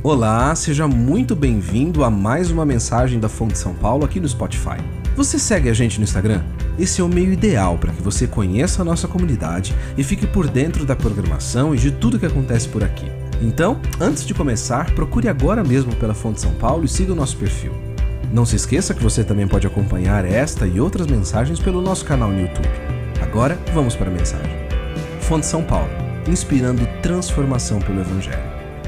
Olá, seja muito bem-vindo a mais uma mensagem da Fonte São Paulo aqui no Spotify. Você segue a gente no Instagram? Esse é o meio ideal para que você conheça a nossa comunidade e fique por dentro da programação e de tudo que acontece por aqui. Então, antes de começar, procure agora mesmo pela Fonte São Paulo e siga o nosso perfil. Não se esqueça que você também pode acompanhar esta e outras mensagens pelo nosso canal no YouTube. Agora, vamos para a mensagem. Fonte São Paulo, inspirando transformação pelo Evangelho.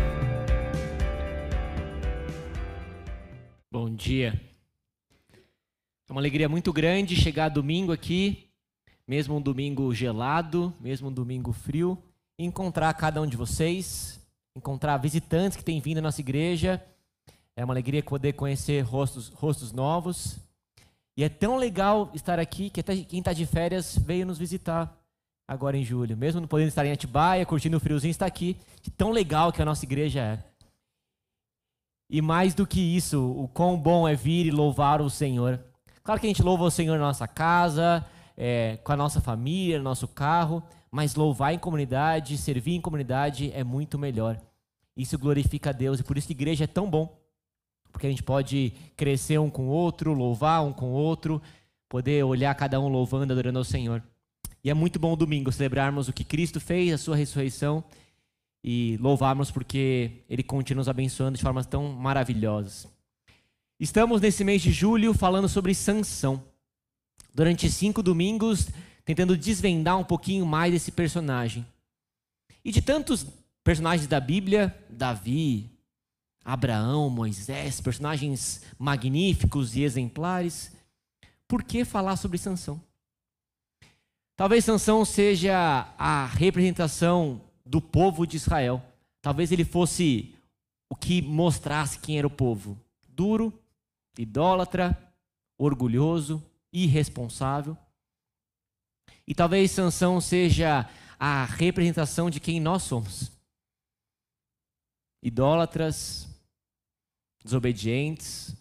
Bom dia. É uma alegria muito grande chegar domingo aqui, mesmo um domingo gelado, mesmo um domingo frio, e encontrar cada um de vocês, encontrar visitantes que têm vindo à nossa igreja. É uma alegria poder conhecer rostos novos. E é tão legal estar aqui que até quem está de férias veio nos visitar agora em julho. Mesmo não podendo estar em Atibaia, curtindo o friozinho, está aqui. De tão legal que a nossa igreja é. E mais do que isso, o quão bom é vir e louvar o Senhor. Claro que a gente louva o Senhor na nossa casa, com a nossa família, no nosso carro, mas louvar em comunidade, servir em comunidade é muito melhor. Isso glorifica a Deus e por isso que a igreja é tão bom. Porque a gente pode crescer um com o outro, louvar um com o outro, poder olhar cada um louvando, adorando ao Senhor. E é muito bom o domingo celebrarmos o que Cristo fez, a sua ressurreição, e louvarmos porque Ele continua nos abençoando de formas tão maravilhosas. Estamos nesse mês de julho falando sobre Sansão. Durante 5 domingos, tentando desvendar um pouquinho mais desse personagem. E de tantos personagens da Bíblia, Davi, Abraão, Moisés, personagens magníficos e exemplares, por que falar sobre Sansão? Talvez Sansão seja a representação do povo de Israel. Talvez ele fosse o que mostrasse quem era o povo. Duro, idólatra, orgulhoso, irresponsável. E talvez Sansão seja a representação de quem nós somos. Idólatras, desobedientes,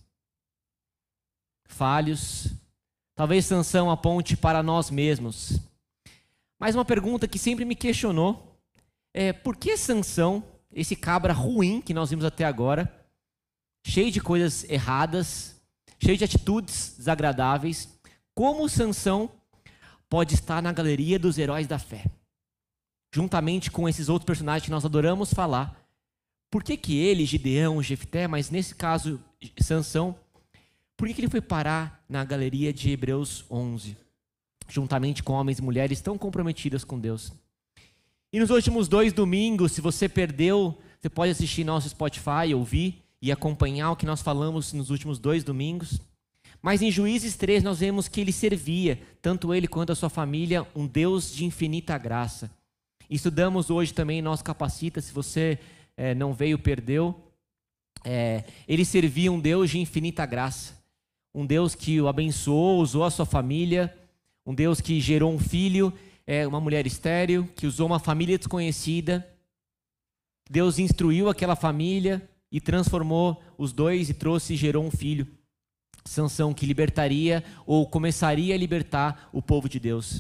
falhos. Talvez Sansão aponte para nós mesmos. Mas uma pergunta que sempre me questionou por que Sansão, esse cabra ruim que nós vimos até agora, cheio de coisas erradas, cheio de atitudes desagradáveis, como Sansão pode estar na galeria dos heróis da fé? Juntamente com esses outros personagens que nós adoramos falar. Por que ele, Gideão, Jefté, mas nesse caso Sansão, por que ele foi parar na galeria de Hebreus 11? Juntamente com homens e mulheres tão comprometidas com Deus. E nos últimos 2 domingos, se você perdeu, você pode assistir nosso Spotify, ouvir e acompanhar o que nós falamos nos últimos 2 domingos. Mas em Juízes 3 nós vemos que ele servia, tanto ele quanto a sua família, um Deus de infinita graça. Estudamos hoje também Nosso Capacita, se você não veio, perdeu. Ele servia um Deus de infinita graça. Um Deus que o abençoou, usou a sua família. Um Deus que gerou um filho, uma mulher estéril, que usou uma família desconhecida. Deus instruiu aquela família e transformou os dois e trouxe e gerou um filho. Sansão, que libertaria ou começaria a libertar o povo de Deus.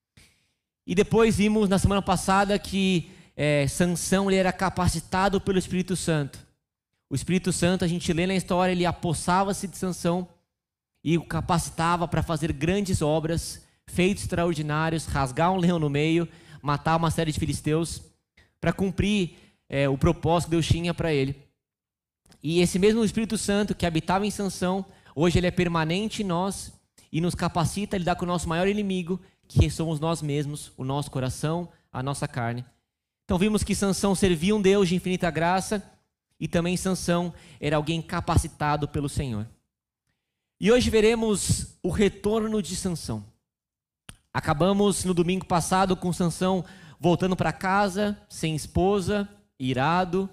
E depois vimos na semana passada que Sansão ele era capacitado pelo Espírito Santo. O Espírito Santo, a gente lê na história, ele apossava-se de Sansão e o capacitava para fazer grandes obras, feitos extraordinários, rasgar um leão no meio, matar uma série de filisteus, para cumprir o propósito que Deus tinha para ele. E esse mesmo Espírito Santo que habitava em Sansão, hoje ele é permanente em nós e nos capacita a lidar com o nosso maior inimigo, que somos nós mesmos, o nosso coração, a nossa carne. Então vimos que Sansão servia um Deus de infinita graça e também Sansão era alguém capacitado pelo Senhor. E hoje veremos o retorno de Sansão. Acabamos no domingo passado com Sansão voltando para casa, sem esposa, irado.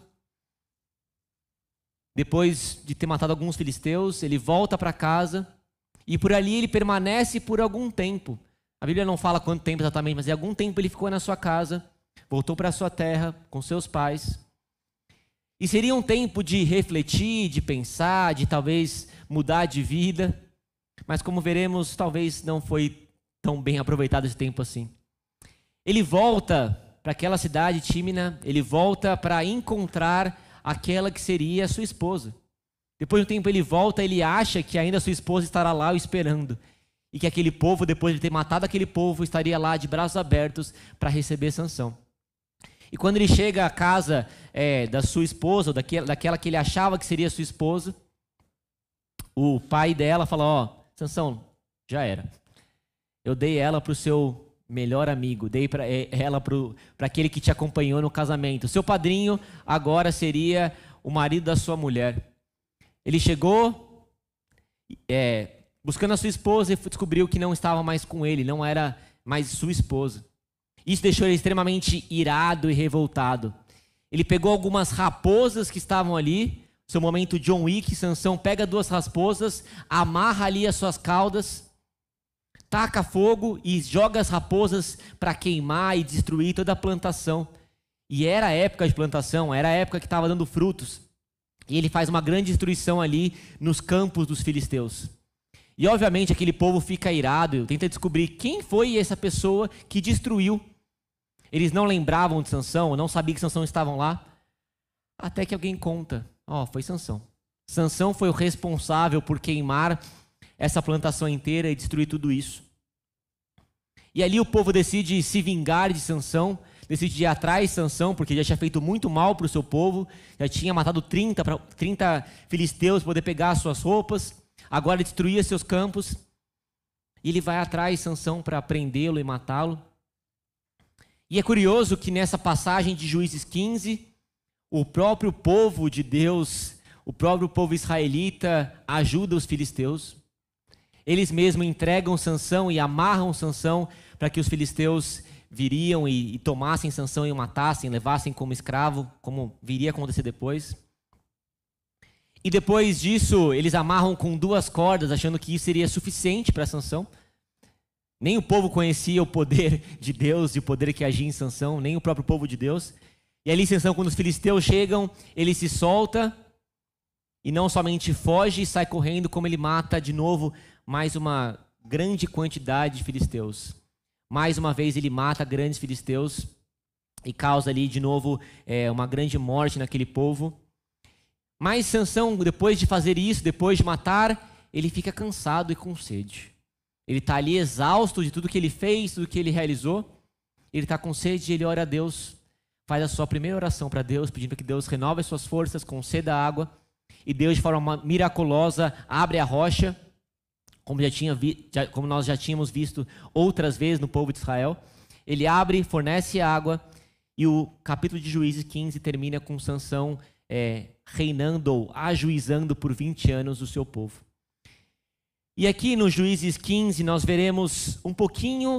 Depois de ter matado alguns filisteus, ele volta para casa e por ali ele permanece por algum tempo. A Bíblia não fala quanto tempo exatamente, mas em algum tempo ele ficou na sua casa, voltou para a sua terra com seus pais. E seria um tempo de refletir, de pensar, de talvez mudar de vida. Mas como veremos, talvez não foi tão bem aproveitado esse tempo assim. Ele volta para aquela cidade Tímina, ele volta para encontrar aquela que seria a sua esposa. Depois de um tempo ele volta, ele acha que ainda a sua esposa estará lá o esperando. E que aquele povo, depois de ter matado aquele povo, estaria lá de braços abertos para receber Sansão. E quando ele chega à casa da sua esposa, ou daquela que ele achava que seria sua esposa, o pai dela fala, ó, Sansão, já era. Eu dei ela para o seu melhor amigo, dei ela para aquele que te acompanhou no casamento. Seu padrinho agora seria o marido da sua mulher. Ele chegou buscando a sua esposa e descobriu que não estava mais com ele, não era mais sua esposa. Isso deixou ele extremamente irado e revoltado. Ele pegou algumas raposas que estavam ali, seu momento John Wick, Sansão pega 2 raposas, amarra ali as suas caudas, taca fogo e joga as raposas para queimar e destruir toda a plantação. E era a época de plantação, era a época que estava dando frutos. E ele faz uma grande destruição ali nos campos dos filisteus. E obviamente aquele povo fica irado, tenta descobrir quem foi essa pessoa que destruiu. Eles não lembravam de Sansão, não sabiam que Sansão estavam lá. Até que alguém conta, foi Sansão. Sansão foi o responsável por queimar essa plantação inteira e destruir tudo isso. E ali o povo decide se vingar de Sansão, decide ir atrás de Sansão, porque já tinha feito muito mal para o seu povo, já tinha matado 30 filisteus para poder pegar as suas roupas, agora destruía seus campos. E ele vai atrás de Sansão para prendê-lo e matá-lo. E é curioso que nessa passagem de Juízes 15, o próprio povo de Deus, o próprio povo israelita ajuda os filisteus. Eles mesmos entregam Sansão e amarram Sansão para que os filisteus viriam e tomassem Sansão e o matassem, levassem como escravo, como viria a acontecer depois. E depois disso, eles amarram com 2 cordas, achando que isso seria suficiente para Sansão. Nem o povo conhecia o poder de Deus e o poder que agia em Sansão, nem o próprio povo de Deus. E ali, Sansão, quando os filisteus chegam, ele se solta e não somente foge e sai correndo, como ele mata de novo mais uma grande quantidade de filisteus. Mais uma vez ele mata grandes filisteus e causa ali de novo uma grande morte naquele povo. Mas Sansão, depois de fazer isso, depois de matar, ele fica cansado e com sede. Ele está ali exausto de tudo que ele fez, tudo que ele realizou. Ele está com sede e ele ora a Deus, faz a sua primeira oração para Deus, pedindo que Deus renove as suas forças, conceda água. E Deus, de forma miraculosa, abre a rocha, como nós já tínhamos visto outras vezes no povo de Israel. Ele abre, fornece água, e o capítulo de Juízes 15 termina com Sansão reinando ou ajuizando por 20 anos o seu povo. E aqui no Juízes 15 nós veremos um pouquinho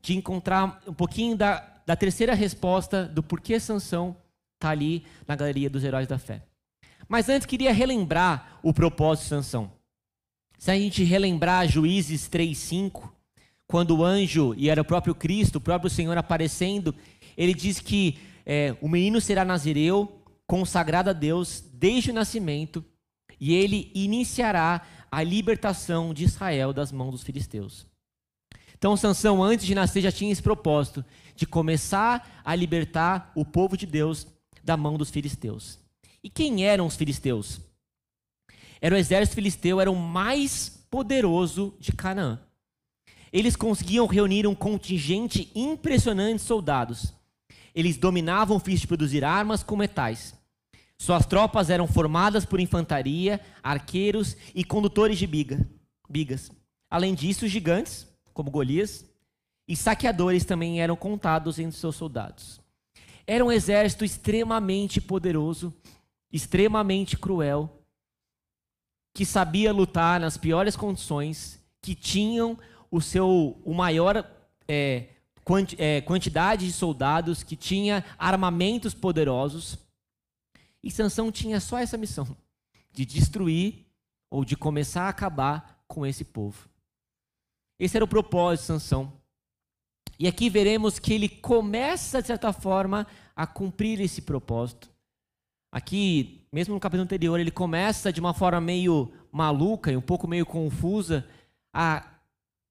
da terceira resposta do porquê Sansão está ali na galeria dos heróis da fé. Mas antes queria relembrar o propósito de Sansão. Se a gente relembrar Juízes 3:5, quando o anjo, e era o próprio Cristo, o próprio Senhor aparecendo, ele diz que o menino será nazireu, consagrado a Deus desde o nascimento, e ele iniciará a libertação de Israel das mãos dos filisteus. Então Sansão, antes de nascer, já tinha esse propósito de começar a libertar o povo de Deus da mão dos filisteus. E quem eram os filisteus? Era o exército filisteu, era o mais poderoso de Canaã. Eles conseguiam reunir um contingente impressionante de soldados. Eles dominavam o ofício de produzir armas com metais. Suas tropas eram formadas por infantaria, arqueiros e condutores de bigas. Além disso, gigantes, como Golias, e saqueadores também eram contados entre seus soldados. Era um exército extremamente poderoso, extremamente cruel, que sabia lutar nas piores condições, que tinham o maior quantidade de soldados, que tinha armamentos poderosos. E Sansão tinha só essa missão, de destruir ou de começar a acabar com esse povo. Esse era o propósito de Sansão. E aqui veremos que ele começa, de certa forma, a cumprir esse propósito. Aqui, mesmo no capítulo anterior, ele começa de uma forma meio maluca e um pouco meio confusa a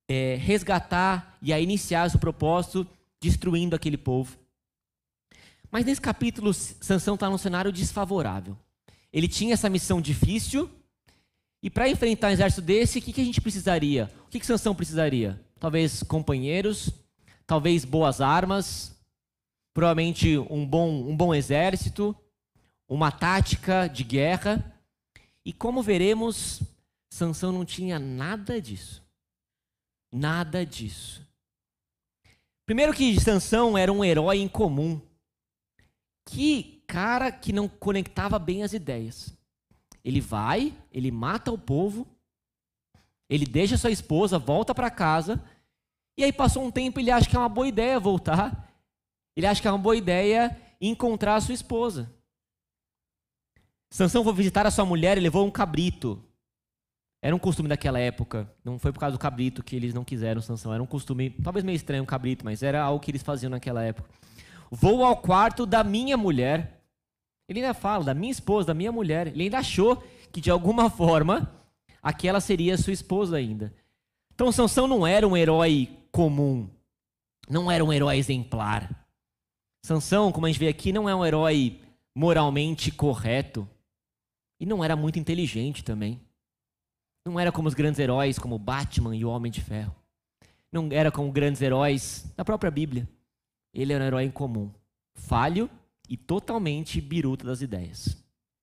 resgatar e a iniciar seu propósito destruindo aquele povo. Mas nesse capítulo, Sansão está num cenário desfavorável. Ele tinha essa missão difícil, e para enfrentar um exército desse, o que a gente precisaria? O que Sansão precisaria? Talvez companheiros, talvez boas armas, provavelmente um bom exército, uma tática de guerra. E como veremos, Sansão não tinha nada disso. Nada disso. Primeiro que Sansão era um herói incomum. Que cara que não conectava bem as ideias. Ele vai, ele mata o povo, ele deixa sua esposa, volta para casa, e aí passou um tempo, ele acha que é uma boa ideia voltar. Ele acha que é uma boa ideia encontrar a sua esposa. Sansão foi visitar a sua mulher e levou um cabrito. Era um costume daquela época. Não foi por causa do cabrito que eles não quiseram Sansão. Era um costume, talvez meio estranho um cabrito, mas era algo que eles faziam naquela época. Vou ao quarto da minha mulher. Ele ainda fala, da minha esposa, da minha mulher. Ele ainda achou que, de alguma forma, aquela seria sua esposa ainda. Então, Sansão não era um herói comum. Não era um herói exemplar. Sansão, como a gente vê aqui, não é um herói moralmente correto. E não era muito inteligente também. Não era como os grandes heróis, como Batman e o Homem de Ferro. Não era como grandes heróis da própria Bíblia. Ele era um herói incomum, falho e totalmente biruta das ideias.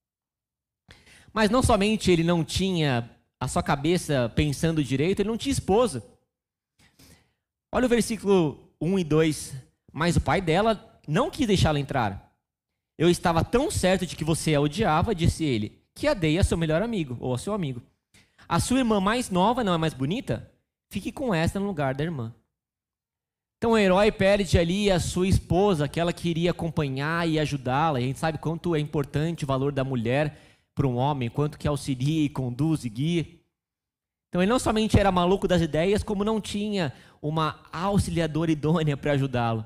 Mas não somente ele não tinha a sua cabeça pensando direito, ele não tinha esposa. Olha o versículo 1 e 2. Mas o pai dela não quis deixá-la entrar. Eu estava tão certo de que você a odiava, disse ele, que a dei a seu melhor amigo, ou a seu amigo. A sua irmã mais nova não é mais bonita? Fique com esta no lugar da irmã. Então o herói perde ali a sua esposa, que ela queria acompanhar e ajudá-la. E a gente sabe quanto é importante o valor da mulher para um homem, quanto que auxilia e conduz e guia. Então ele não somente era maluco das ideias, como não tinha uma auxiliadora idônea para ajudá-lo.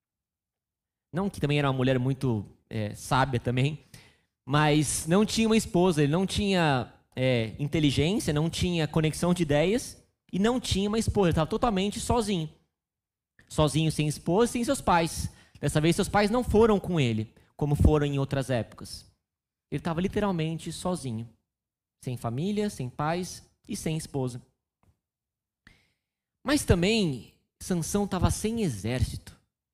Não que também era uma mulher muito sábia também, mas não tinha uma esposa, ele não tinha inteligência, não tinha conexão de ideias e não tinha uma esposa, ele estava totalmente sozinho. Sozinho, sem esposa, sem seus pais. Dessa vez seus pais não foram com ele, como foram em outras épocas. Ele estava literalmente sozinho. Sem família, sem pais e sem esposa. Mas também, Sansão estava sem exército.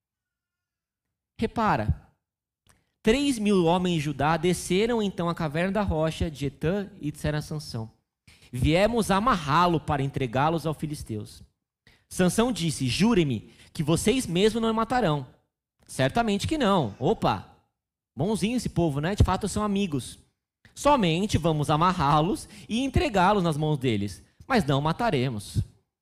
Repara, 3.000 homens de Judá desceram então à caverna da rocha de Etã e disseram a Sansão: viemos amarrá-lo para entregá-los aos filisteus. Sansão disse: jurem-me que vocês mesmos não me matarão. Certamente que não. Opa, bonzinho esse povo, né? De fato são amigos. Somente vamos amarrá-los e entregá-los nas mãos deles, mas não mataremos.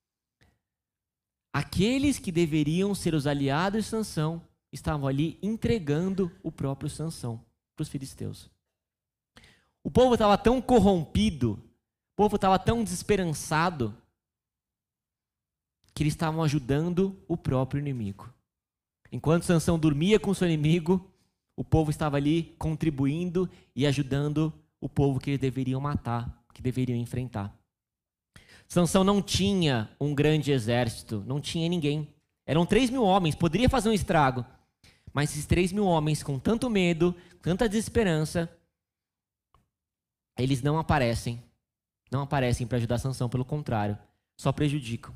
Aqueles que deveriam ser os aliados de Sansão estavam ali entregando o próprio Sansão para os filisteus. O povo estava tão corrompido, o povo estava tão desesperançado, que eles estavam ajudando o próprio inimigo. Enquanto Sansão dormia com seu inimigo, o povo estava ali contribuindo e ajudando o povo que eles deveriam matar, que deveriam enfrentar. Sansão não tinha um grande exército, não tinha ninguém. Eram 3.000 homens, poderia fazer um estrago. Mas esses 3.000 homens, com tanto medo, tanta desesperança, eles não aparecem. Não aparecem para ajudar Sansão, pelo contrário, só prejudicam.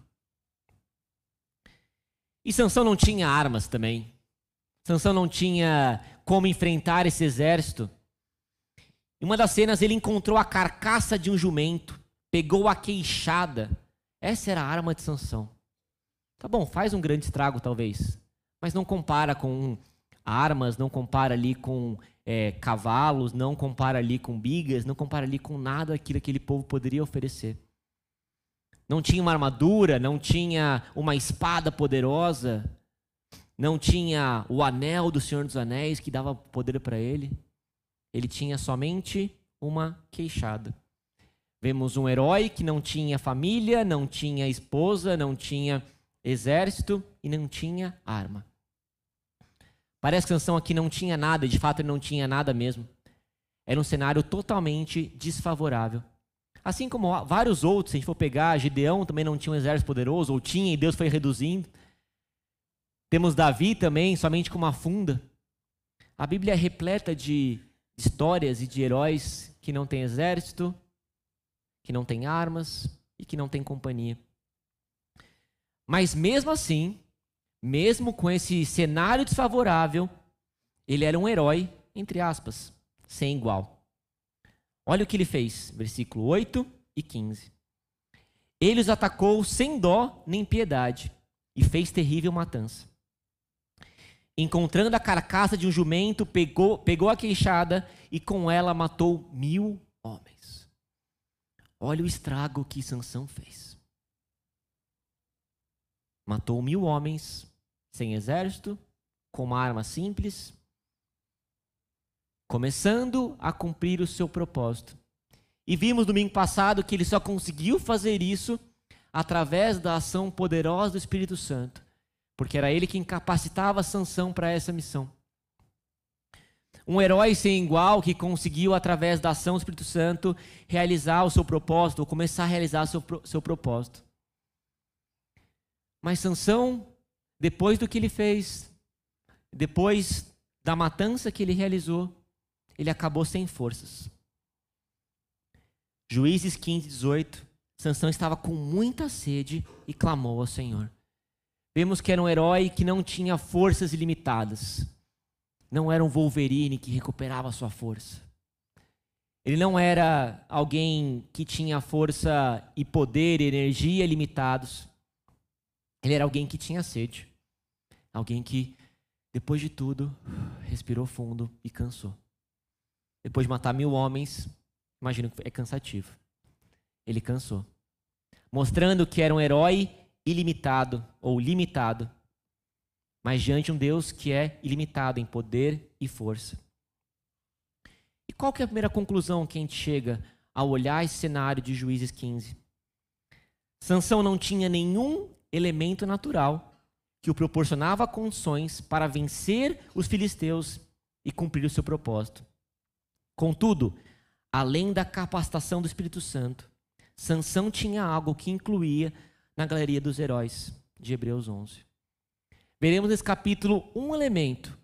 E Sansão não tinha armas também. Sansão não tinha como enfrentar esse exército. Em uma das cenas ele encontrou a carcaça de um jumento, pegou a queixada. Essa era a arma de Sansão. Tá bom, faz um grande estrago talvez, mas não compara com armas, não compara ali com cavalos, não compara ali com bigas, não compara ali com nada daquilo que aquele povo poderia oferecer. Não tinha uma armadura, não tinha uma espada poderosa, não tinha o anel do Senhor dos Anéis que dava poder para ele. Ele tinha somente uma queixada. Vemos um herói que não tinha família, não tinha esposa, não tinha exército e não tinha arma. Parece que Sansão aqui não tinha nada, e de fato ele não tinha nada mesmo. Era um cenário totalmente desfavorável. Assim como vários outros, se a gente for pegar, Gideão também não tinha um exército poderoso, ou tinha e Deus foi reduzindo. Temos Davi também, somente com uma funda. A Bíblia é repleta de histórias e de heróis que não têm exército, que não têm armas e que não têm companhia. Mas mesmo assim, mesmo com esse cenário desfavorável, ele era um herói, entre aspas, sem igual. Olha o que ele fez, versículo 8 e 15. Ele os atacou sem dó nem piedade e fez terrível matança. Encontrando a carcaça de um jumento, pegou a queixada e com ela matou 1000 homens. Olha o estrago que Sansão fez. Matou 1000 homens sem exército, com uma arma simples, começando a cumprir o seu propósito. E vimos domingo passado que ele só conseguiu fazer isso através da ação poderosa do Espírito Santo, porque era ele quem capacitava Sansão para essa missão. Um herói sem igual que conseguiu, através da ação do Espírito Santo, realizar o seu propósito, ou começar a realizar o seu propósito. Mas Sansão, depois do que ele fez, depois da matança que ele realizou, ele acabou sem forças. Juízes 15, 18, Sansão estava com muita sede e clamou ao Senhor. Vemos que era um herói que não tinha forças ilimitadas. Não era um Wolverine que recuperava a sua força. Ele não era alguém que tinha força e poder e energia ilimitados. Ele era alguém que tinha sede. Alguém que, depois de tudo, respirou fundo e cansou. Depois de matar 1000 homens, imagino que é cansativo. Ele cansou. Mostrando que era um herói ilimitado ou limitado, mas diante de um Deus que é ilimitado em poder e força. E qual que é a primeira conclusão que a gente chega ao olhar esse cenário de Juízes 15? Sansão não tinha nenhum elemento natural que o proporcionava condições para vencer os filisteus e cumprir o seu propósito. Contudo, além da capacitação do Espírito Santo, Sansão tinha algo que incluía na galeria dos heróis de Hebreus 11. Veremos nesse capítulo um elemento,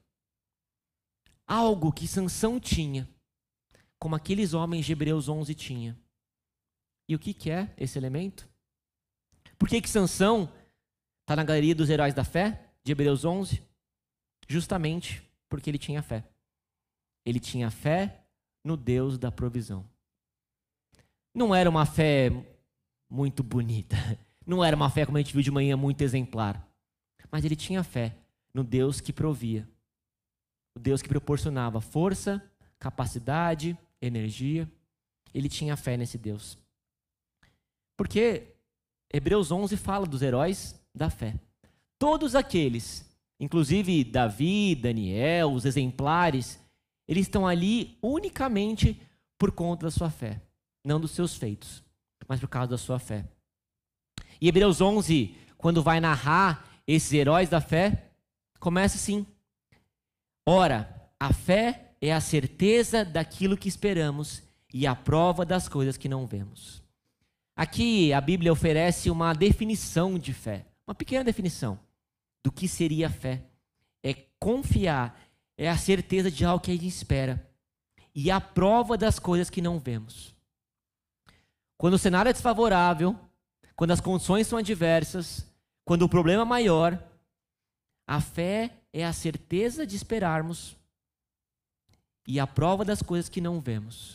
algo que Sansão tinha, como aqueles homens de Hebreus 11 tinham. E o que é esse elemento? Por que Sansão está na galeria dos heróis da fé, de Hebreus 11? Justamente porque ele tinha fé. Ele tinha fé no Deus da provisão. Não era uma fé muito bonita. Não era uma fé, como a gente viu de manhã, muito exemplar. Mas ele tinha fé no Deus que provia. O Deus que proporcionava força, capacidade, energia. Ele tinha fé nesse Deus. Porque Hebreus 11 fala dos heróis da fé. Todos aqueles, inclusive Davi, Daniel, os exemplares, eles estão ali unicamente por conta da sua fé. Não dos seus feitos, mas por causa da sua fé. E Hebreus 11, quando vai narrar esses heróis da fé, começa assim: ora, a fé é a certeza daquilo que esperamos e a prova das coisas que não vemos. Aqui a Bíblia oferece uma definição de fé, uma pequena definição do que seria a fé. É confiar, é a certeza de algo que a gente espera e a prova das coisas que não vemos. Quando o cenário é desfavorável, quando as condições são adversas, quando o problema é maior, a fé é a certeza de esperarmos e a prova das coisas que não vemos.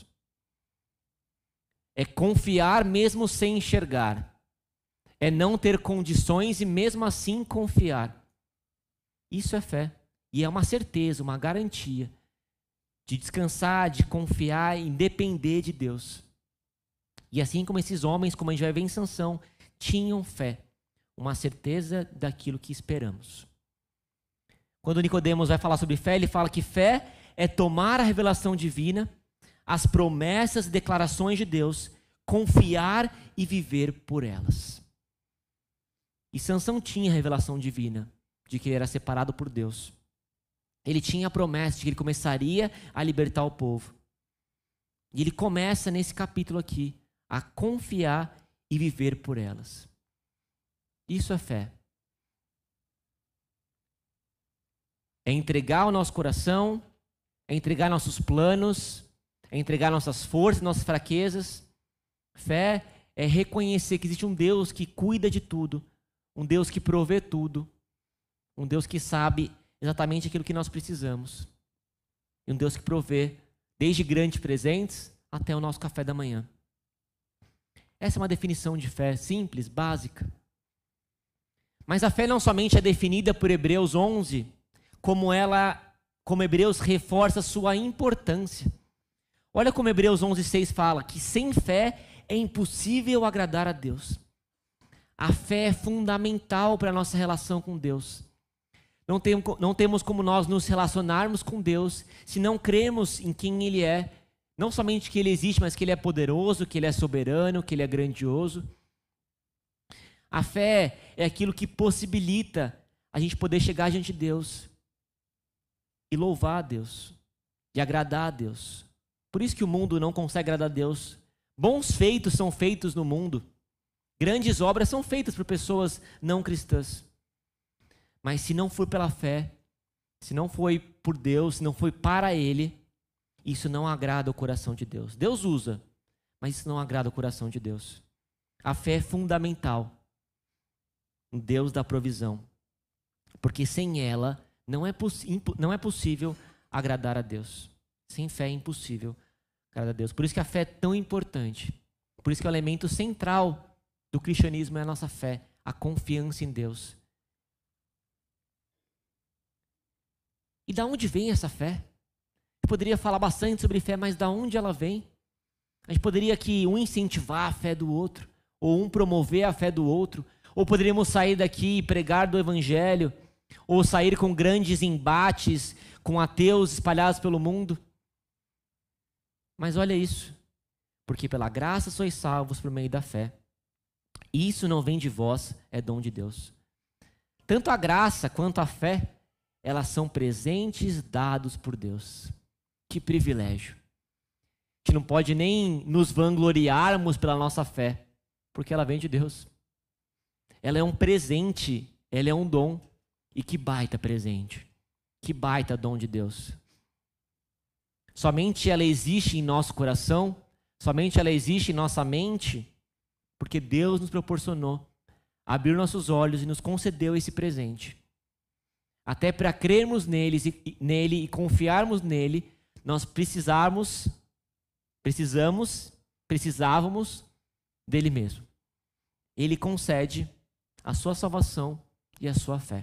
É confiar mesmo sem enxergar. É não ter condições e mesmo assim confiar. Isso é fé. E é uma certeza, uma garantia de descansar, de confiar e depender de Deus. E assim como esses homens, como a gente vai ver em Sansão, tinham fé. Uma certeza daquilo que esperamos. Quando Nicodemos vai falar sobre fé, ele fala que fé é tomar a revelação divina, as promessas e declarações de Deus, confiar e viver por elas. E Sansão tinha a revelação divina de que ele era separado por Deus. Ele tinha a promessa de que ele começaria a libertar o povo. E ele começa nesse capítulo aqui a confiar e viver por elas. Isso é fé. É entregar o nosso coração é entregar nossos planos, é entregar nossas forças, nossas fraquezas. Fé é reconhecer que existe um Deus que cuida de tudo, um Deus que provê tudo, um Deus que sabe exatamente aquilo que nós precisamos. E um Deus que provê desde grandes presentes até o nosso café da manhã. Essa é uma definição de fé simples, básica. Mas a fé não somente é definida por Hebreus 11, como Hebreus reforça sua importância. Olha como Hebreus 11:6 fala que sem fé é impossível agradar a Deus. A fé é fundamental para a nossa relação com Deus. Não temos como nós nos relacionarmos com Deus se não cremos em quem Ele é. Não somente que Ele existe, mas que Ele é poderoso, que Ele é soberano, que Ele é grandioso. A fé é aquilo que possibilita a gente poder chegar diante de Deus e louvar a Deus, e agradar a Deus. Por isso que o mundo não consegue agradar a Deus. Bons feitos são feitos no mundo. Grandes obras são feitas por pessoas não cristãs. Mas se não for pela fé, se não foi por Deus, se não foi para Ele, isso não agrada o coração de Deus. Deus usa, mas isso não agrada o coração de Deus. A fé é fundamental. Um Deus da provisão. Porque sem ela não é possível agradar a Deus. Sem fé é impossível agradar a Deus. Por isso que a fé é tão importante. Por isso que o elemento central do cristianismo é a nossa fé, a confiança em Deus. E da onde vem essa fé? Eu poderia falar bastante sobre fé, mas da onde ela vem? A gente poderia aqui um incentivar a fé do outro, ou um promover a fé do outro, ou poderíamos sair daqui e pregar do evangelho, ou sair com grandes embates com ateus espalhados pelo mundo. Mas olha isso, porque pela graça sois salvos por meio da fé. Isso não vem de vós, é dom de Deus. Tanto a graça quanto a fé, elas são presentes dados por Deus. Que privilégio. A gente não pode nem nos vangloriarmos pela nossa fé, porque ela vem de Deus. Ela é um presente, ela é um dom. E que baita presente, que baita dom de Deus. Somente ela existe em nosso coração, somente ela existe em nossa mente, porque Deus nos proporcionou, abriu nossos olhos e nos concedeu esse presente. Até para crermos nele e confiarmos nele, nós precisávamos dele mesmo. Ele concede a sua salvação e a sua fé.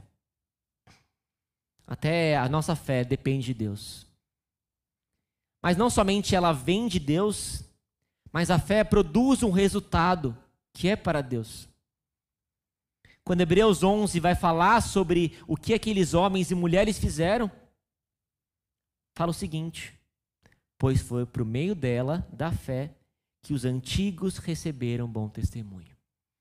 Até a nossa fé depende de Deus. Mas não somente ela vem de Deus, mas a fé produz um resultado que é para Deus. Quando Hebreus 11 vai falar sobre o que aqueles homens e mulheres fizeram, fala o seguinte: pois foi por meio dela, da fé, que os antigos receberam bom testemunho.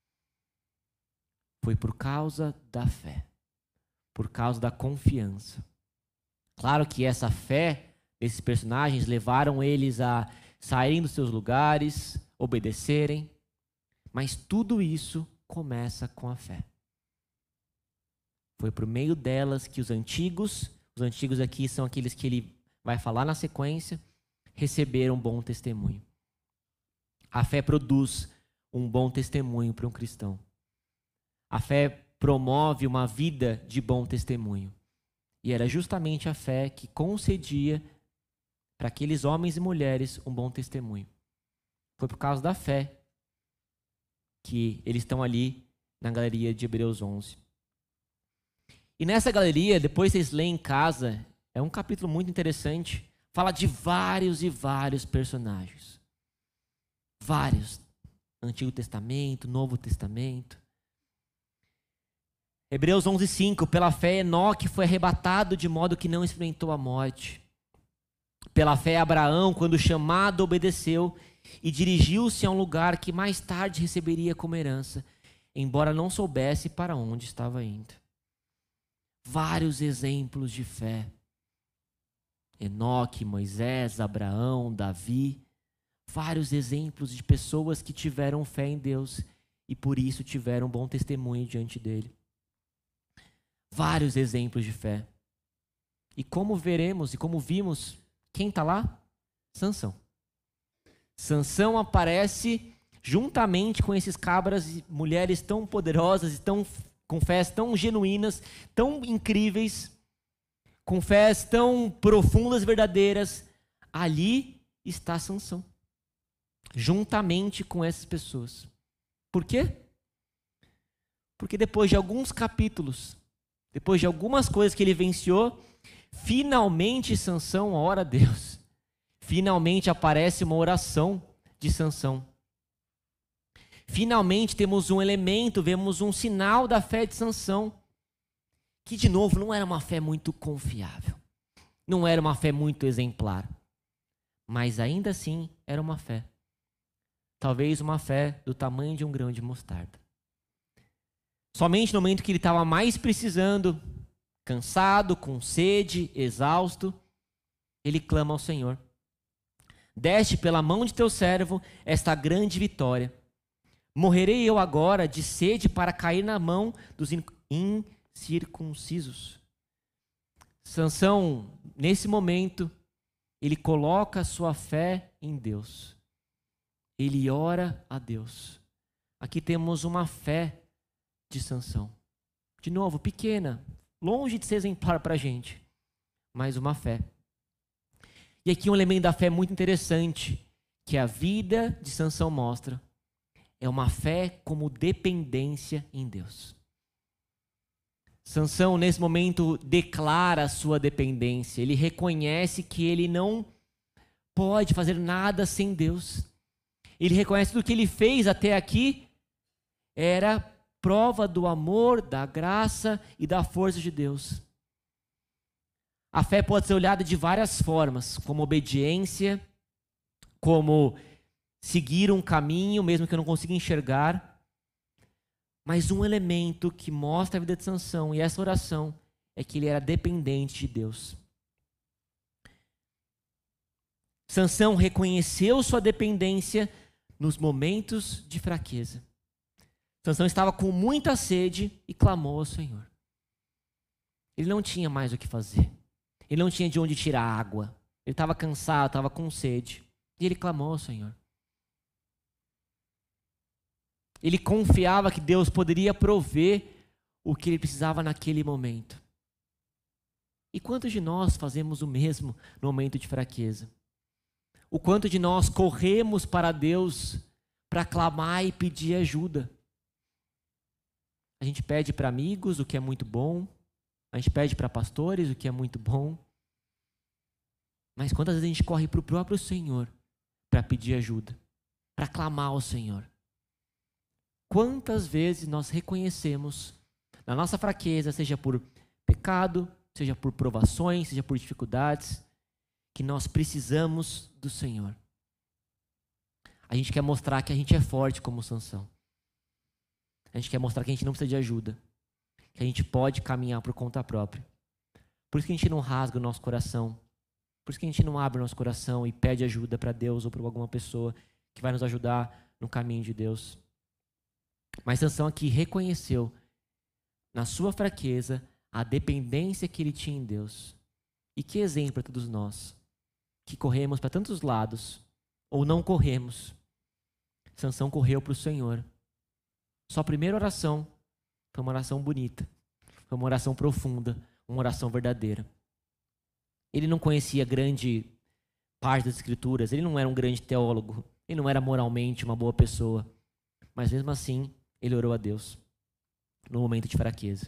Foi por causa da fé, por causa da confiança. Claro que essa fé desses personagens levaram eles a saírem dos seus lugares, obedecerem, mas tudo isso começa com a fé. Foi por meio delas que os antigos aqui são aqueles que ele vai falar na sequência, receberam bom testemunho. A fé produz um bom testemunho para um cristão. A fé promove uma vida de bom testemunho. E era justamente a fé que concedia para aqueles homens e mulheres um bom testemunho. Foi por causa da fé que eles estão ali na galeria de Hebreus 11. E nessa galeria, depois vocês leem em casa, é um capítulo muito interessante, fala de vários e vários personagens. Vários. Antigo Testamento, Novo Testamento. Hebreus 11:5, pela fé Enoque foi arrebatado de modo que não experimentou a morte. Pela fé Abraão, quando chamado, obedeceu e dirigiu-se a um lugar que mais tarde receberia como herança, embora não soubesse para onde estava indo. Vários exemplos de fé. Enoque, Moisés, Abraão, Davi. Vários exemplos de pessoas que tiveram fé em Deus e por isso tiveram bom testemunho diante dele. Vários exemplos de fé. E como veremos e como vimos Quem está lá? Sansão. Sansão aparece juntamente com esses cabras e mulheres tão poderosas e com fés tão genuínas, tão incríveis, com fés tão profundas e verdadeiras. Ali está Sansão, juntamente com essas pessoas. Por quê? Porque depois de alguns capítulos, depois de algumas coisas que ele venciou, finalmente Sansão ora a Deus. Finalmente aparece uma oração de Sansão. Finalmente temos um elemento, vemos um sinal da fé de Sansão, que de novo não era uma fé muito confiável, não era uma fé muito exemplar, mas ainda assim era uma fé. Talvez uma fé do tamanho de um grão de mostarda. Somente no momento que ele estava mais precisando, cansado, com sede, exausto, ele clama ao Senhor: deste pela mão de teu servo esta grande vitória. Morrerei eu agora de sede para cair na mão dos incircuncisos. Sansão, nesse momento, ele coloca a sua fé em Deus. Ele ora a Deus. Aqui temos uma fé de Sansão. De novo, pequena, longe de ser exemplar para a gente, mas uma fé. E aqui um elemento da fé muito interessante, que a vida de Sansão mostra, é uma fé como dependência em Deus. Sansão, nesse momento, declara a sua dependência. Ele reconhece que ele não pode fazer nada sem Deus. Ele reconhece que tudo que ele fez até aqui era prova do amor, da graça e da força de Deus. A fé pode ser olhada de várias formas, como obediência, como seguir um caminho, mesmo que eu não consiga enxergar. Mas um elemento que mostra a vida de Sansão e essa oração é que ele era dependente de Deus. Sansão reconheceu sua dependência nos momentos de fraqueza. Sansão estava com muita sede e clamou ao Senhor. Ele não tinha mais o que fazer. Ele não tinha de onde tirar água. Ele estava cansado, estava com sede. E ele clamou ao Senhor. Ele confiava que Deus poderia prover o que ele precisava naquele momento. E quantos de nós fazemos o mesmo no momento de fraqueza? O quanto de nós corremos para Deus para clamar e pedir ajuda? A gente pede para amigos, o que é muito bom. A gente pede para pastores, o que é muito bom. Mas quantas vezes a gente corre para o próprio Senhor para pedir ajuda, para clamar ao Senhor? Quantas vezes nós reconhecemos na nossa fraqueza, seja por pecado, seja por provações, seja por dificuldades, que nós precisamos do Senhor. A gente quer mostrar que a gente é forte como Sansão. A gente quer mostrar que a gente não precisa de ajuda, que a gente pode caminhar por conta própria. Por isso que a gente não rasga o nosso coração. Por isso que a gente não abre o nosso coração e pede ajuda para Deus ou para alguma pessoa que vai nos ajudar no caminho de Deus. Mas Sansão aqui reconheceu na sua fraqueza a dependência que ele tinha em Deus. E que exemplo para todos nós, que corremos para tantos lados, ou não corremos. Sansão correu para o Senhor. Sua primeira oração foi uma oração bonita, foi uma oração profunda, uma oração verdadeira. Ele não conhecia grande parte das Escrituras, ele não era um grande teólogo, ele não era moralmente uma boa pessoa, mas mesmo assim, ele orou a Deus no momento de fraqueza.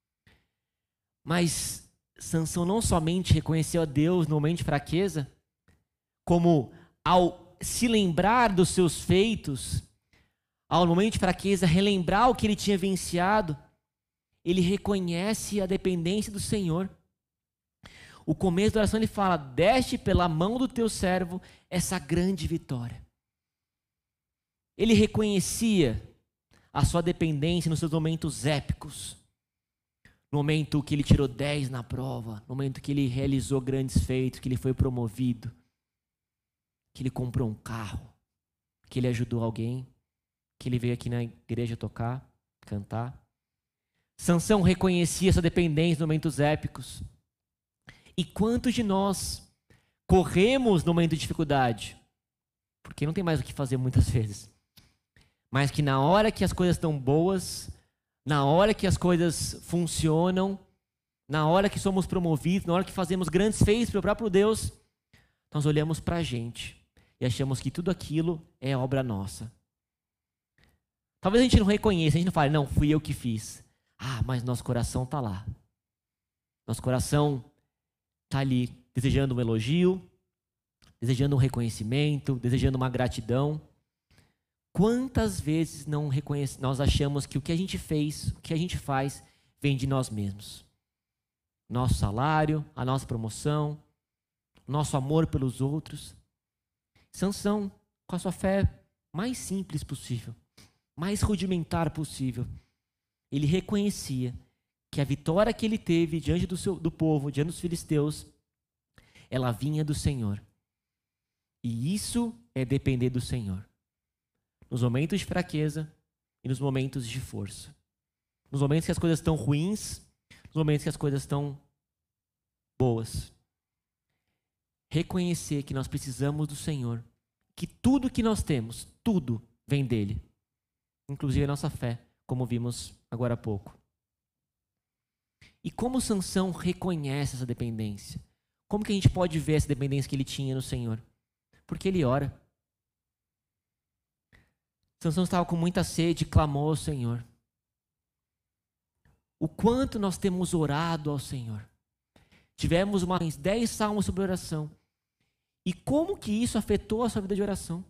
Mas Sansão não somente reconheceu a Deus no momento de fraqueza, como ao se lembrar dos seus feitos, ao momento de fraqueza relembrar o que ele tinha vencido, ele reconhece a dependência do Senhor. O começo da oração ele fala: deste pela mão do teu servo essa grande vitória. Ele reconhecia a sua dependência nos seus momentos épicos. No momento que ele tirou 10 na prova, no momento que ele realizou grandes feitos, que ele foi promovido, que ele comprou um carro, que ele ajudou alguém, que ele veio aqui na igreja tocar, cantar. Sansão reconhecia essa dependência nos momentos épicos. E quantos de nós corremos no momento de dificuldade, porque não tem mais o que fazer muitas vezes. Mas que na hora que as coisas estão boas, na hora que as coisas funcionam, na hora que somos promovidos, na hora que fazemos grandes feitos para o próprio Deus, nós olhamos para a gente e achamos que tudo aquilo é obra nossa. Talvez a gente não reconheça, a gente não fale, não, fui eu que fiz. Ah, mas nosso coração está lá. Nosso coração está ali desejando um elogio, desejando um reconhecimento, desejando uma gratidão. Quantas vezes nós achamos que o que a gente fez, o que a gente faz, vem de nós mesmos? Nosso salário, a nossa promoção, nosso amor pelos outros. Sansão, com a sua fé mais simples possível, mais rudimentar possível, ele reconhecia que a vitória que ele teve diante do povo, diante dos filisteus, ela vinha do Senhor. E isso é depender do Senhor. Nos momentos de fraqueza e nos momentos de força. Nos momentos que as coisas estão ruins, nos momentos que as coisas estão boas. Reconhecer que nós precisamos do Senhor, que tudo que nós temos, tudo vem dele, inclusive a nossa fé, como vimos agora há pouco. E como Sansão reconhece essa dependência? Como que a gente pode ver essa dependência que ele tinha no Senhor? Porque ele ora. Sansão estava com muita sede e clamou ao Senhor. O quanto nós temos orado ao Senhor. Tivemos mais 10 salmos sobre oração. E como que isso afetou a sua vida de oração?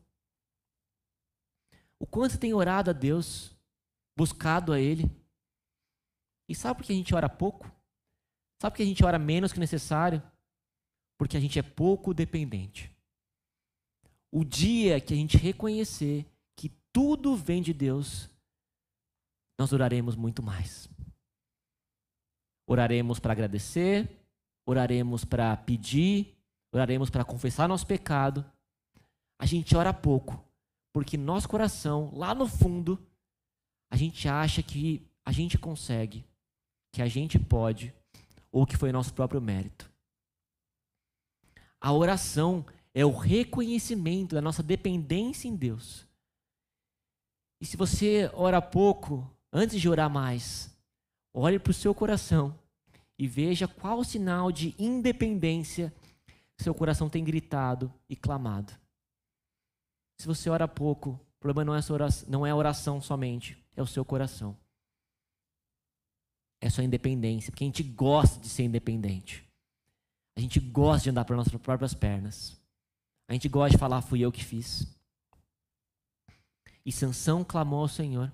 O quanto você tem orado a Deus, buscado a Ele. E sabe por que a gente ora pouco? Sabe por que a gente ora menos que o necessário? Porque a gente é pouco dependente. O dia que a gente reconhecer que tudo vem de Deus, nós oraremos muito mais. Oraremos para agradecer, oraremos para pedir, oraremos para confessar nosso pecado. A gente ora pouco, porque nosso coração, lá no fundo, a gente acha que a gente consegue, que a gente pode, ou que foi nosso próprio mérito. A oração é o reconhecimento da nossa dependência em Deus. E se você ora pouco, antes de orar mais, olhe para o seu coração e veja qual sinal de independência seu coração tem gritado e clamado. Se você ora pouco, o problema não é a oração somente, é o seu coração. É a sua independência, porque a gente gosta de ser independente. A gente gosta de andar para nossas próprias pernas. A gente gosta de falar, fui eu que fiz. E Sansão clamou ao Senhor.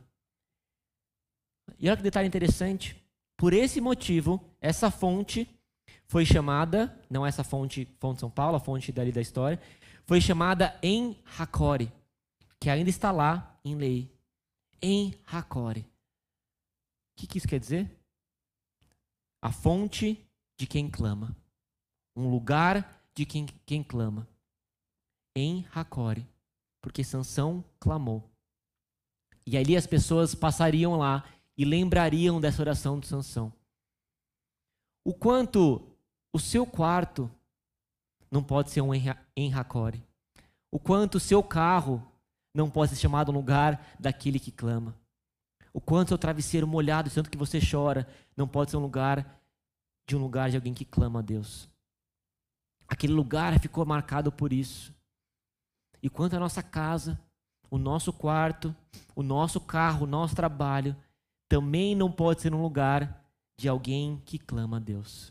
E olha que detalhe interessante. Por esse motivo, essa fonte foi chamada, não essa fonte São Paulo, a fonte dali da história, foi chamada En Hakkore, que ainda está lá em lei. En Hakkore. O que isso quer dizer? A fonte de quem clama. Um lugar de quem clama. En Hakkore. Porque Sansão clamou. E ali as pessoas passariam lá e lembrariam dessa oração de Sansão. O quanto o seu quarto não pode ser um En Hakkore. O quanto o seu carro não pode ser chamado um lugar daquele que clama. O quanto seu travesseiro molhado, tanto que você chora, não pode ser um lugar de alguém que clama a Deus. Aquele lugar ficou marcado por isso. E quanto a nossa casa, o nosso quarto, o nosso carro, o nosso trabalho, também não pode ser um lugar de alguém que clama a Deus.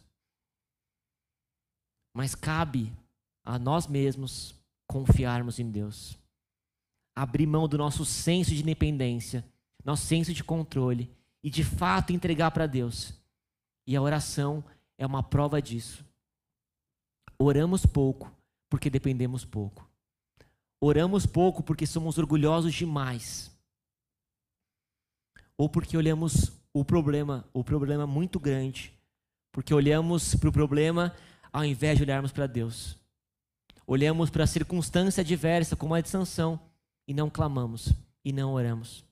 Mas cabe a nós mesmos confiarmos em Deus. Abrir mão do nosso senso de independência, nosso senso de controle e de fato entregar para Deus. E a oração é uma prova disso. Oramos pouco porque dependemos pouco. Oramos pouco porque somos orgulhosos demais. Ou porque olhamos o problema muito grande. Porque olhamos para o problema ao invés de olharmos para Deus. Olhamos para a circunstância adversa, como a de Sansão, e não clamamos, e não oramos.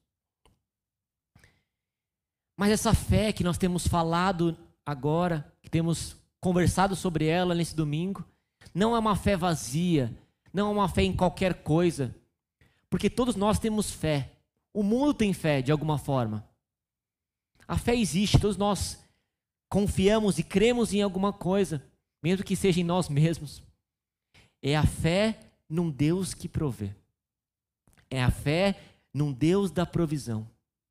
Mas essa fé que nós temos falado agora, que temos conversado sobre ela nesse domingo, Não é uma fé vazia, não é uma fé em qualquer coisa, porque todos nós temos fé. O mundo tem fé de alguma forma. A fé existe, todos nós confiamos e cremos em alguma coisa, mesmo que seja em nós mesmos. É a fé num Deus que provê. É a fé num Deus da provisão.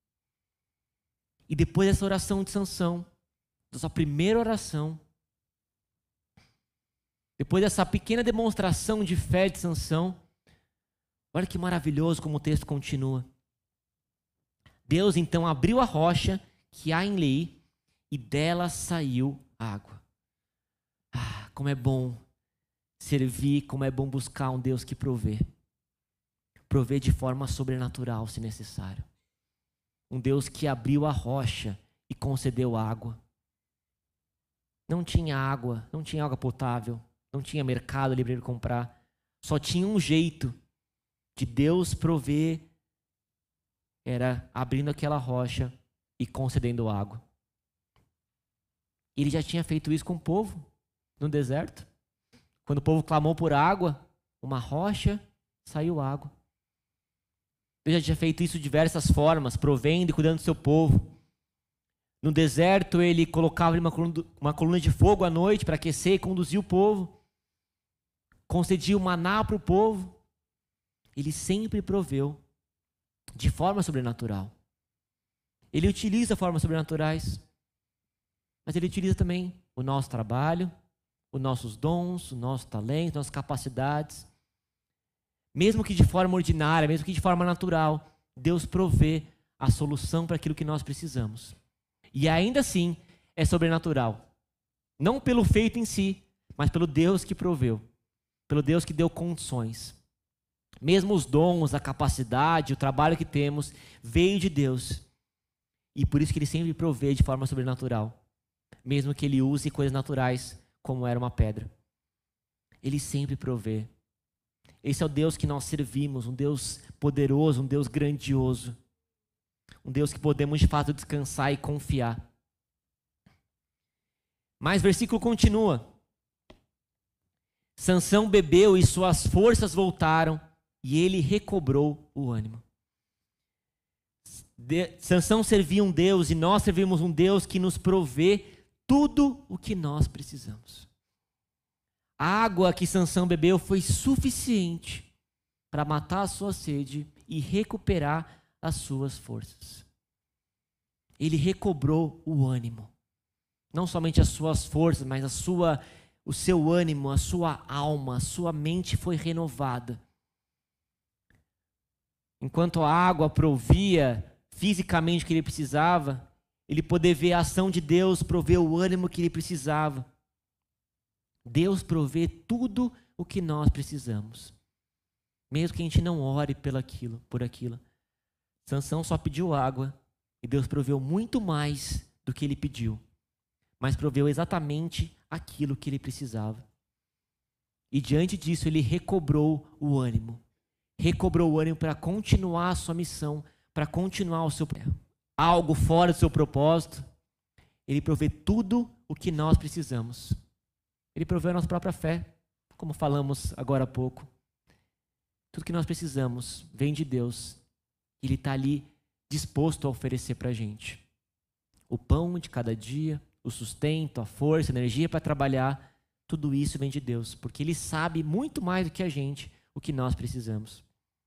E depois dessa oração de Sansão, dessa primeira oração, depois dessa pequena demonstração de fé de Sansão, olha que maravilhoso como o texto continua. Deus então abriu a rocha que há em Leí e dela saiu água. Ah, como é bom servir, como é bom buscar um Deus que provê. Provê de forma sobrenatural, se necessário. Um Deus que abriu a rocha e concedeu água. Não tinha água potável, não tinha mercado livre para comprar. Só tinha um jeito de Deus prover, era abrindo aquela rocha e concedendo água. Ele já tinha feito isso com o povo no deserto. Quando o povo clamou por água, uma rocha, saiu água. Deus já tinha feito isso de diversas formas, provendo e cuidando do seu povo. No deserto, ele colocava uma coluna de fogo à noite para aquecer e conduzir o povo. Concedia o maná para o povo. Ele sempre proveu de forma sobrenatural. Ele utiliza formas sobrenaturais, mas ele utiliza também o nosso trabalho, os nossos dons, o nosso talento, nossas capacidades. Mesmo que de forma ordinária, mesmo que de forma natural, Deus provê a solução para aquilo que nós precisamos. E ainda assim é sobrenatural. Não pelo feito em si, mas pelo Deus que proveu. Pelo Deus que deu condições. Mesmo os dons, a capacidade, o trabalho que temos, veio de Deus. E por isso que Ele sempre provê de forma sobrenatural. Mesmo que Ele use coisas naturais, como era uma pedra. Ele sempre provê. Esse é o Deus que nós servimos, um Deus poderoso, um Deus grandioso. Um Deus que podemos de fato descansar e confiar. Mas o versículo continua. Sansão bebeu e suas forças voltaram e ele recobrou o ânimo. Sansão servia um Deus e nós servimos um Deus que nos provê tudo o que nós precisamos. A água que Sansão bebeu foi suficiente para matar a sua sede e recuperar as suas forças. Ele recobrou o ânimo. Não somente as suas forças, mas o seu ânimo, a sua alma, a sua mente foi renovada. Enquanto a água provia fisicamente o que ele precisava, ele poder ver a ação de Deus, prover o ânimo que ele precisava. Deus provê tudo o que nós precisamos. Mesmo que a gente não ore por aquilo. Sansão só pediu água e Deus proveu muito mais do que ele pediu. Mas proveu exatamente aquilo que ele precisava. E diante disso ele recobrou o ânimo. Recobrou o ânimo para continuar a sua missão, para continuar o seu algo fora do seu propósito. Ele provê tudo o que nós precisamos. Ele provê a nossa própria fé, como falamos agora há pouco. Tudo que nós precisamos vem de Deus. Ele está ali disposto a oferecer para a gente. O pão de cada dia, o sustento, a força, a energia para trabalhar, tudo isso vem de Deus, porque Ele sabe muito mais do que a gente o que nós precisamos.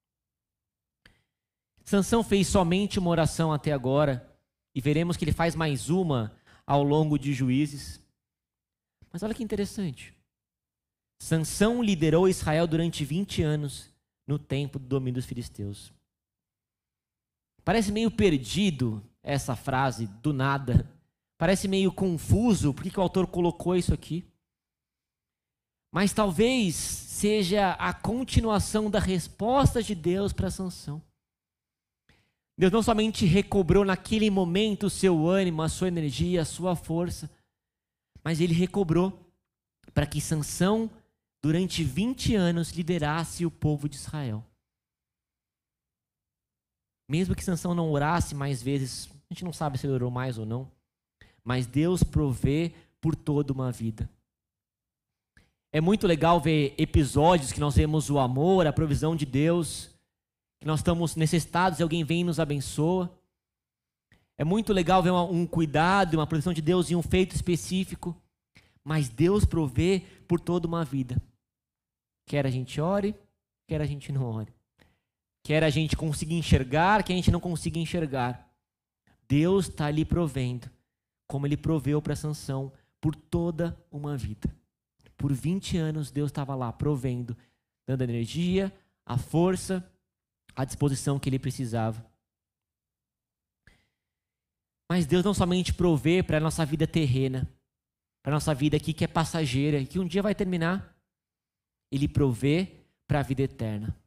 Sansão fez somente uma oração até agora, e veremos que ele faz mais uma ao longo de Juízes. Mas olha que interessante. Sansão liderou Israel durante 20 anos no tempo do domínio dos filisteus. Parece meio perdido essa frase, do nada. Parece meio confuso, por que o autor colocou isso aqui? Mas talvez seja a continuação da resposta de Deus para Sansão. Deus não somente recobrou naquele momento o seu ânimo, a sua energia, a sua força, mas Ele recobrou para que Sansão, durante 20 anos, liderasse o povo de Israel. Mesmo que Sansão não orasse mais vezes, a gente não sabe se ele orou mais ou não, mas Deus provê por toda uma vida. É muito legal ver episódios que nós vemos o amor, a provisão de Deus, que nós estamos necessitados e alguém vem e nos abençoa. É muito legal ver um cuidado, uma provisão de Deus em um feito específico, mas Deus provê por toda uma vida. Quer a gente ore, quer a gente não ore. Quer a gente consiga enxergar, quer a gente não consiga enxergar. Deus está ali provendo, como Ele proveu para Sansão por toda uma vida. Por 20 anos Deus estava lá provendo, dando a energia, a força, a disposição que ele precisava. Mas Deus não somente provê para a nossa vida terrena, para a nossa vida aqui que é passageira, que um dia vai terminar. Ele provê para a vida eterna.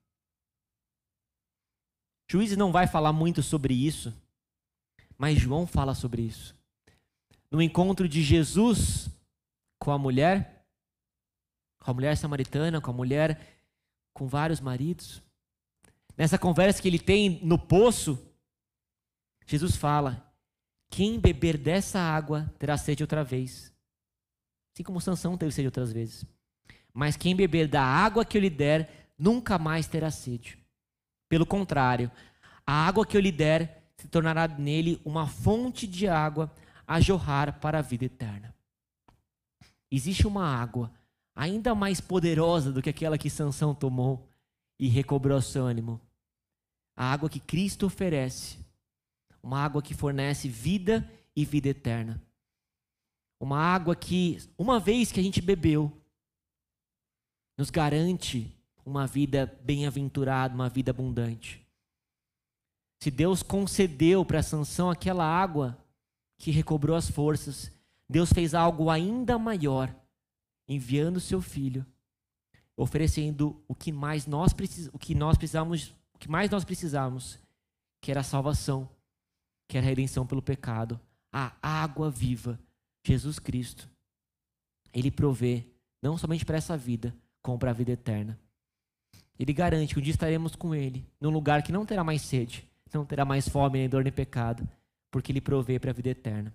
Juízes não vai falar muito sobre isso, mas João fala sobre isso. No encontro de Jesus com a mulher samaritana, com a mulher com vários maridos, nessa conversa que ele tem no poço, Jesus fala: quem beber dessa água terá sede outra vez. Assim como Sansão teve sede outras vezes. Mas quem beber da água que eu lhe der, nunca mais terá sede. Pelo contrário, a água que eu lhe der se tornará nele uma fonte de água a jorrar para a vida eterna. Existe uma água ainda mais poderosa do que aquela que Sansão tomou e recobrou seu ânimo. A água que Cristo oferece. Uma água que fornece vida e vida eterna. Uma água que, uma vez que a gente bebeu, nos garante uma vida bem-aventurada, uma vida abundante. Se Deus concedeu para Sansão aquela água que recobrou as forças, Deus fez algo ainda maior, enviando o seu Filho, oferecendo o que mais nós precisamos, que era a salvação, que era a redenção pelo pecado, a água viva, Jesus Cristo. Ele provê não somente para essa vida, como para a vida eterna. Ele garante que um dia estaremos com Ele, num lugar que não terá mais sede, não terá mais fome, nem dor, nem pecado, porque Ele provê para a vida eterna.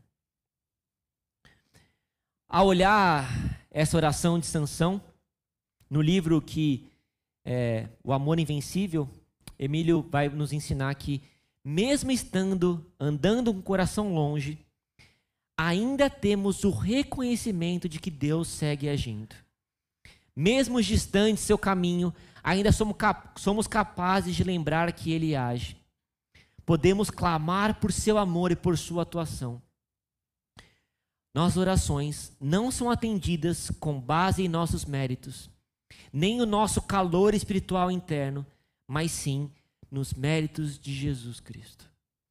Ao olhar essa oração de Sansão, no livro que O Amor Invencível, Emílio vai nos ensinar que, mesmo andando com o coração longe, ainda temos o reconhecimento de que Deus segue agindo. Mesmo distante do seu caminho, ainda somos capazes de lembrar que Ele age. Podemos clamar por seu amor e por sua atuação. Nossas orações não são atendidas com base em nossos méritos, nem o nosso calor espiritual interno, mas sim nos méritos de Jesus Cristo.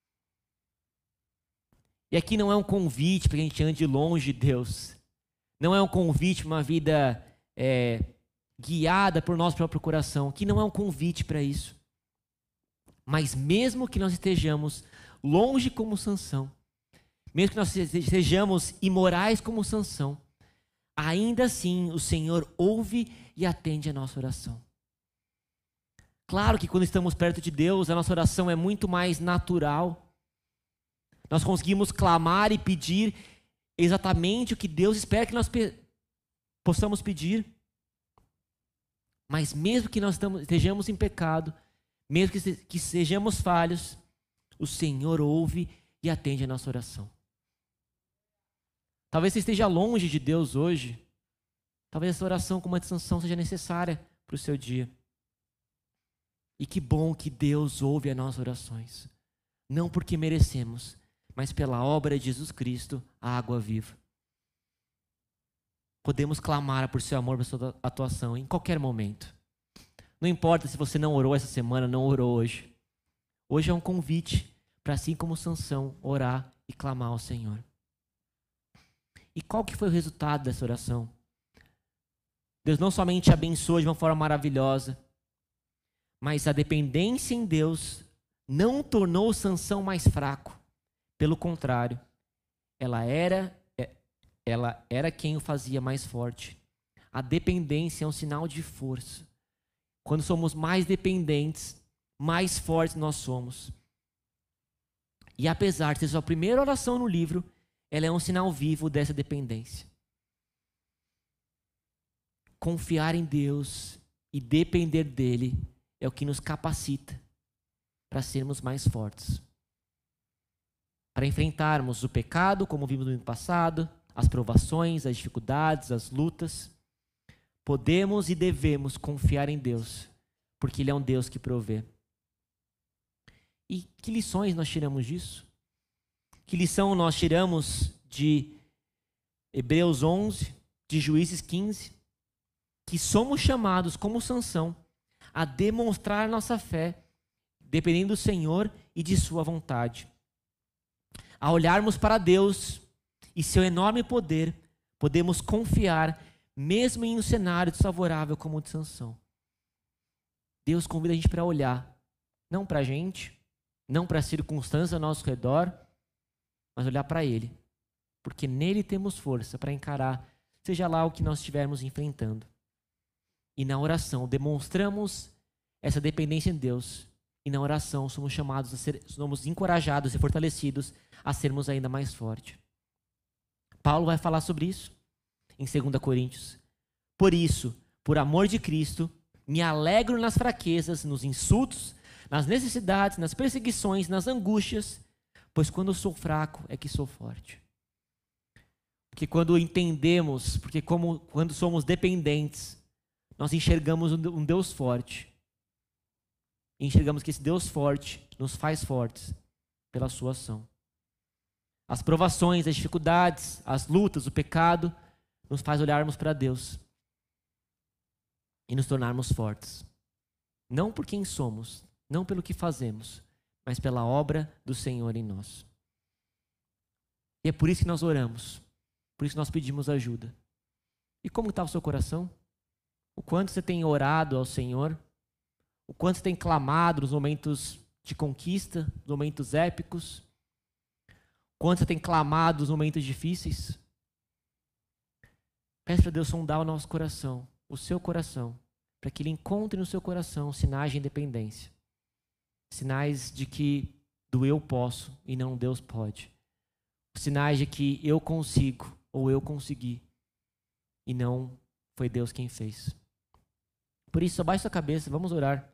E aqui não é um convite para que a gente ande longe de Deus. Não é um convite para uma vida guiada por nosso próprio coração. Aqui não é um convite para isso. Mas mesmo que nós estejamos longe como Sansão, mesmo que nós sejamos imorais como Sansão, ainda assim o Senhor ouve e atende a nossa oração. Claro que quando estamos perto de Deus, a nossa oração é muito mais natural. Nós conseguimos clamar e pedir exatamente o que Deus espera que nós possamos pedir. Mas mesmo que nós estejamos em pecado, mesmo que sejamos falhos, o Senhor ouve e atende a nossa oração. Talvez você esteja longe de Deus hoje. Talvez essa oração como a de Sansão seja necessária para o seu dia. E que bom que Deus ouve as nossas orações. Não porque merecemos, mas pela obra de Jesus Cristo, a água viva. Podemos clamar por seu amor, por sua atuação em qualquer momento. Não importa se você não orou essa semana, não orou hoje. Hoje é um convite para, assim como Sansão, orar e clamar ao Senhor. E qual que foi o resultado dessa oração? Deus não somente abençoou de uma forma maravilhosa, mas a dependência em Deus não tornou Sansão mais fraco. Pelo contrário, ela era quem o fazia mais forte. A dependência é um sinal de força. Quando somos mais dependentes, mais fortes nós somos. E apesar de ser sua primeira oração no livro, ela é um sinal vivo dessa dependência. confiar em Deus e depender dele é o que nos capacita para sermos mais fortes. Para enfrentarmos o pecado, como vimos no ano passado, as provações, as dificuldades, as lutas, podemos e devemos confiar em Deus, porque Ele é um Deus que provê. E que lições nós tiramos disso? Que lição nós tiramos de Hebreus 11, de Juízes 15? Que somos chamados, como Sansão, a demonstrar nossa fé, dependendo do Senhor e de sua vontade. A olharmos para Deus e seu enorme poder, podemos confiar, mesmo em um cenário desfavorável como o de Sansão. Deus convida a gente para olhar, não para a gente, não para as circunstâncias ao nosso redor, mas olhar para Ele, porque nele temos força para encarar, seja lá o que nós estivermos enfrentando. E na oração demonstramos essa dependência em Deus, e na oração somos somos encorajados e fortalecidos a sermos ainda mais fortes. Paulo vai falar sobre isso em 2 Coríntios. Por isso, por amor de Cristo, me alegro nas fraquezas, nos insultos, nas necessidades, nas perseguições, nas angústias, pois quando eu sou fraco é que sou forte. Porque quando entendemos, quando somos dependentes, nós enxergamos um Deus forte. E enxergamos que esse Deus forte nos faz fortes pela sua ação. As provações, as dificuldades, as lutas, o pecado, nos faz olharmos para Deus e nos tornarmos fortes. Não por quem somos, não pelo que fazemos, mas pela obra do Senhor em nós. E é por isso que nós oramos, por isso que nós pedimos ajuda. E como está o seu coração? O quanto você tem orado ao Senhor? O quanto você tem clamado nos momentos de conquista, nos momentos épicos? O quanto você tem clamado nos momentos difíceis? Peça para Deus sondar o nosso coração, o seu coração, para que Ele encontre no seu coração sinais de independência. Sinais de que do eu posso e não Deus pode. Sinais de que eu consigo ou eu consegui e não foi Deus quem fez. Por isso, abaixe sua cabeça, vamos orar.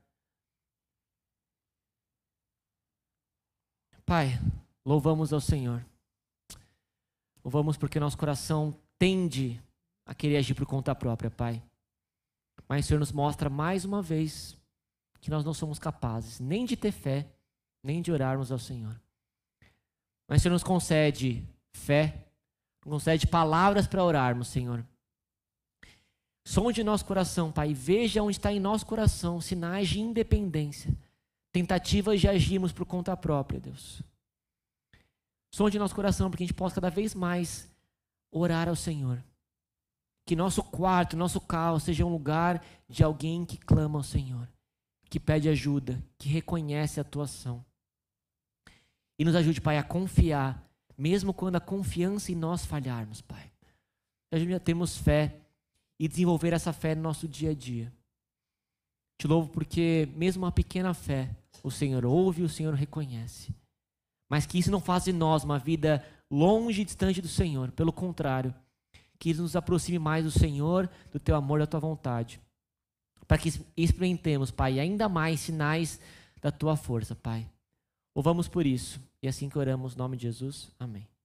Pai, louvamos ao Senhor. Louvamos porque nosso coração tende a querer agir por conta própria, Pai. Mas o Senhor nos mostra mais uma vez que nós não somos capazes nem de ter fé, nem de orarmos ao Senhor. Mas o Senhor nos concede fé, nos concede palavras para orarmos, Senhor. Sonde nosso coração, Pai, veja onde está em nosso coração sinais de independência, tentativas de agirmos por conta própria, Deus. Sonde nosso coração para que a gente possa cada vez mais orar ao Senhor. Que nosso quarto, nosso carro seja um lugar de alguém que clama ao Senhor, que pede ajuda, que reconhece a tua ação. E nos ajude, Pai, a confiar, mesmo quando a confiança em nós falharmos, Pai. Ajude a termos fé e desenvolver essa fé no nosso dia a dia. Te louvo porque mesmo uma pequena fé, o Senhor ouve e o Senhor reconhece. Mas que isso não faça de nós uma vida longe e distante do Senhor. Pelo contrário, que isso nos aproxime mais do Senhor, do teu amor, da tua vontade. Para que experimentemos, Pai, ainda mais sinais da tua força, Pai. Louvamos por isso. E assim que oramos, em nome de Jesus. Amém.